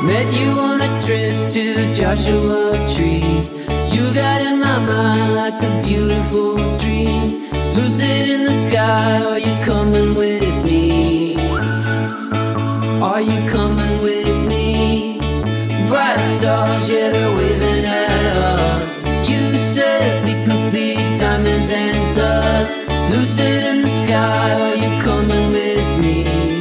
Met you on a trip to Joshua Tree. You got in my mind like a beautiful dream. Lucid in the sky, are you coming with me? Are you coming with me? Bright stars, yeah, they're waving at us. You said we could be diamonds and dust. Lucid in the sky, are you coming with me?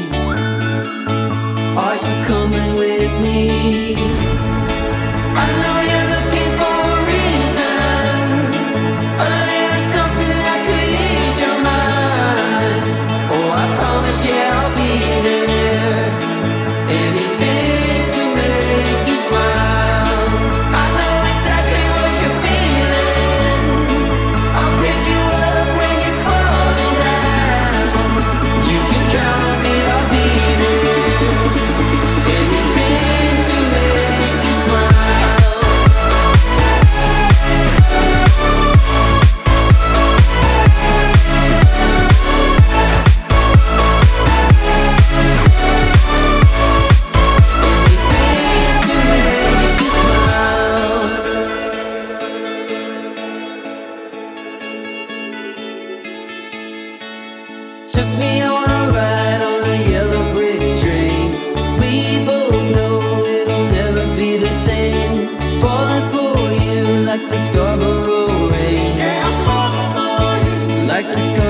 Are you coming with me? I know you're looking for a reason, a little something that could ease your mind. Oh, I promise, yeah, I'll be there. Anything to make you smile. I know exactly what you're feeling. I'll pick you up when you're falling down. You can count on me, I'll be there. Anything to make you smile. Anything to make you smile. Took me on a ride on a yellow brick train. We both know it'll never be the same. Falling for you like the Scarborough rain. Like the Scarborough